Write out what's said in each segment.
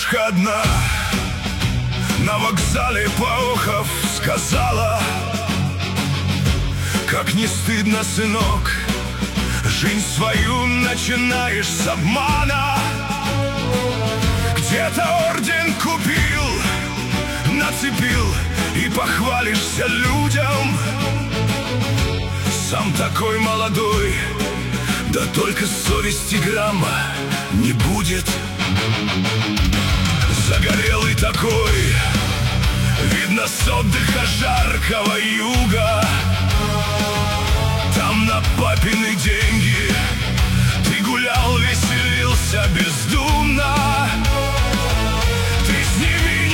Старушка одна на вокзале поохов сказала: как не стыдно, сынок, жизнь свою начинаешь с обмана. Где-то орден купил, нацепил и похвалишься людям. Сам такой молодой, да только совести грамма не будет. Загорелый такой, видно с отдыха жаркого юга. Там на папины деньги ты гулял, веселился бездумно. Ты с ними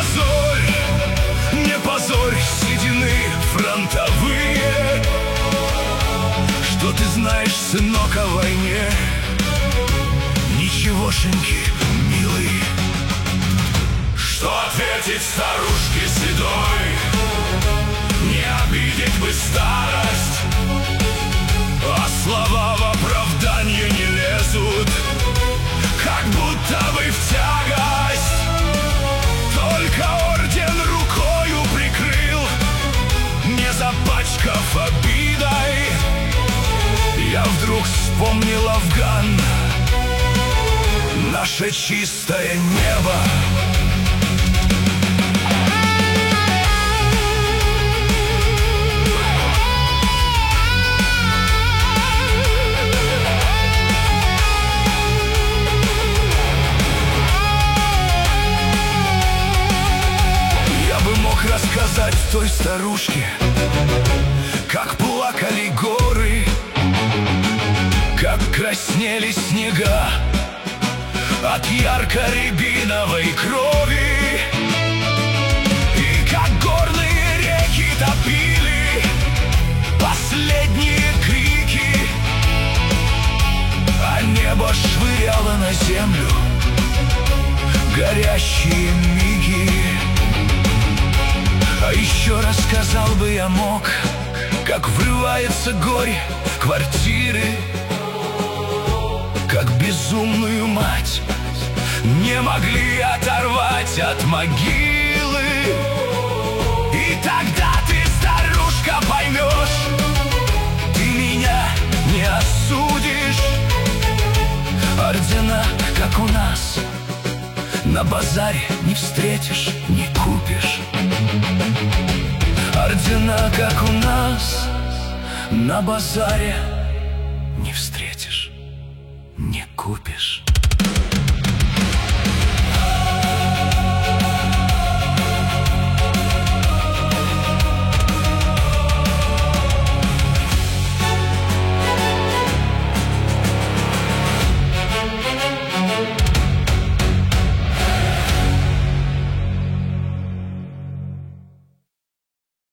не позорь седины фронтовые. Что ты знаешь, сынок, о войне? Ничегошеньки, милый. Что ответить старушке седой? Не обидеть бы старость, а слова в оправдание не лезут, как будто бы в тягость. Только орден рукою прикрыл, не запачкав обидой. Я вдруг вспомнил Афган, наше чистое небо. Я бы мог рассказать той старушке, как плакали горы, как краснели снега от ярко-рябиновой крови, и как горные реки топили последние крики, а небо швыряло на землю горящие миги. А еще рассказал бы я мог, как врывается горе в квартиры, как безумную мать не могли оторвать от могилы. И тогда ты, старушка, поймешь, ты меня не осудишь. Ордена, как у нас, на базаре не встретишь, не купишь. Ордена, как у нас, на базаре не встретишь, не купишь.